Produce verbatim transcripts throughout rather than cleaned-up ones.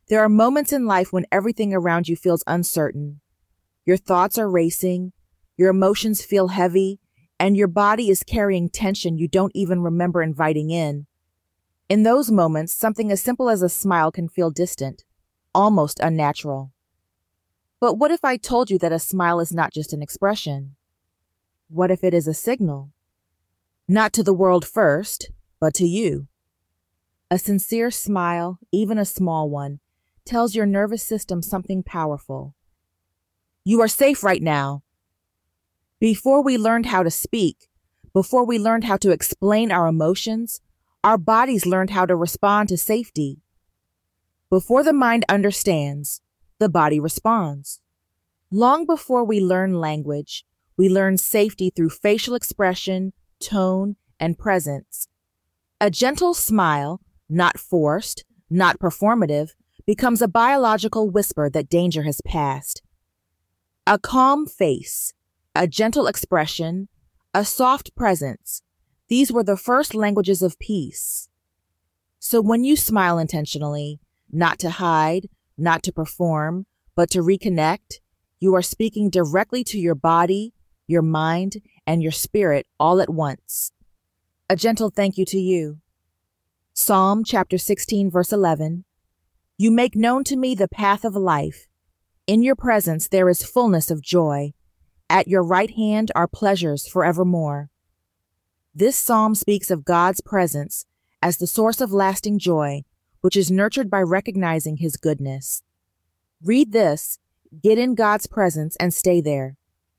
There are moments in life when everything around you feels uncertain. Your thoughts are racing, your emotions feel heavy, and your body is carrying tension you don't even remember inviting in. In those moments, something as simple as a smile can feel distant, almost unnatural. But what if I told you that a smile is not just an expression? What if it is a signal? Not to the world first, but to you. A sincere smile, even a small one, tells your nervous system something powerful. You are safe right now. Before we learned how to speak, before we learned how to explain our emotions, our bodies learned how to respond to safety. Before the mind understands, the body responds. Long before we learn language, we learn safety through facial expression, tone, and presence. A gentle smile, not forced, not performative, becomes a biological whisper that danger has passed. A calm face, a gentle expression, a soft presence, these were the first languages of peace. So when you smile intentionally, not to hide, not to perform, but to reconnect, you are speaking directly to your body, your mind, and your spirit all at once. A gentle thank you to you. Psalm chapter sixteen, verse eleven. You make known to me the path of life. In your presence there is fullness of joy. At your right hand are pleasures forevermore. This psalm speaks of God's presence as the source of lasting joy, which is nurtured by recognizing His goodness. Read this, get in God's presence, and stay there.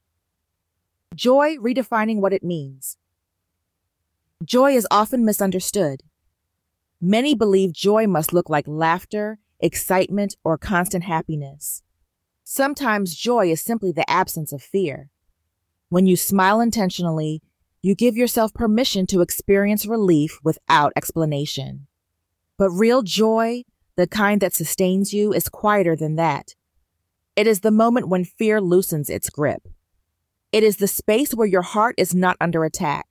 Joy, redefining what it means. Joy is often misunderstood. Many believe joy must look like laughter, excitement, or constant happiness. Sometimes joy is simply the absence of fear. When you smile intentionally, you give yourself permission to experience relief without explanation. But real joy, the kind that sustains you, is quieter than that. It is the moment when fear loosens its grip. It is the space where your heart is not under attack.